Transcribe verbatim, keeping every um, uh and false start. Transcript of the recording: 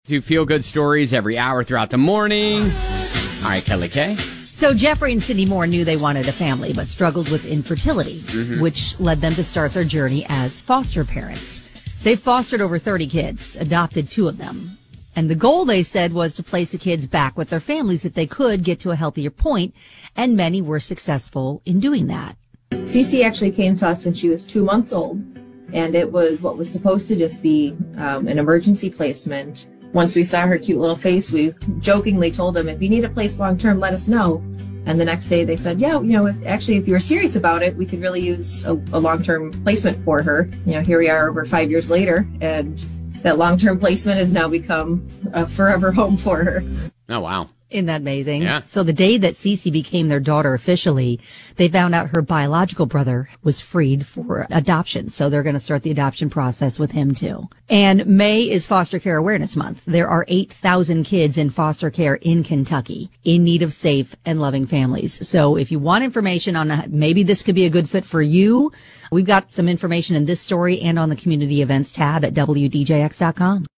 Do feel-good stories every hour throughout the morning. All right, Kelly Kay. So Jeffrey and Cindy Moore knew they wanted a family, but struggled with infertility, mm-hmm. which led them to start their journey as foster parents. They've fostered over thirty kids, adopted two of them. And the goal, they said, was to place the kids back with their families if they could get to a healthier point, and many were successful in doing that. Cece actually came to us when she was two months old, and it was what was supposed to just be um, an emergency placement. Once we saw her cute little face, we jokingly told them, if you need a place long-term, let us know. And the next day they said, yeah, you know, if, actually, if you were serious about it, we could really use a, a long-term placement for her. You know, here we are over five years later, and that long-term placement has now become a forever home for her. Oh, wow. Isn't that amazing? Yeah. So the day that Cece became their daughter officially, they found out her biological brother was freed for adoption. So they're going to start the adoption process with him too. And May is Foster Care Awareness Month. There are eight thousand kids in foster care in Kentucky in need of safe and loving families. So if you want information on maybe this could be a good fit for you, we've got some information in this story and on the community events tab at W D J X dot com.